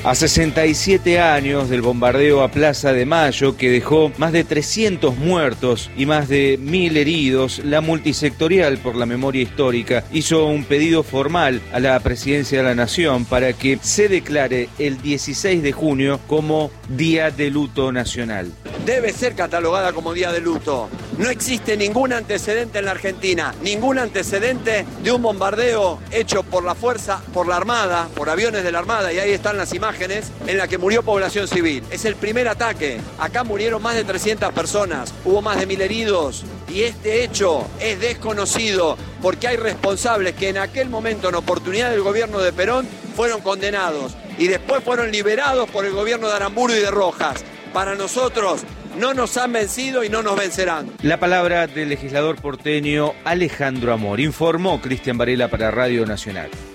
A 67 años del bombardeo a Plaza de Mayo, que dejó más de 300 muertos y más de 1000 heridos, la Multisectorial por la Memoria Histórica hizo un pedido formal a la Presidencia de la Nación para que se declare el 16 de junio como Día de Luto Nacional. Debe ser catalogada como día de luto. No existe ningún antecedente en la Argentina, ningún antecedente de un bombardeo hecho por la fuerza, por la Armada, por aviones de la Armada, y ahí están las imágenes, en la que murió población civil. Es el primer ataque. Acá murieron más de 300 personas, hubo más de 1000 heridos, y este hecho es desconocido porque hay responsables que en aquel momento, en oportunidad del gobierno de Perón, fueron condenados y después fueron liberados por el gobierno de Aramburu y de Rojas. Para nosotros no nos han vencido y no nos vencerán. La palabra del legislador porteño Alejandro Amor. Informó Cristian Varela para Radio Nacional.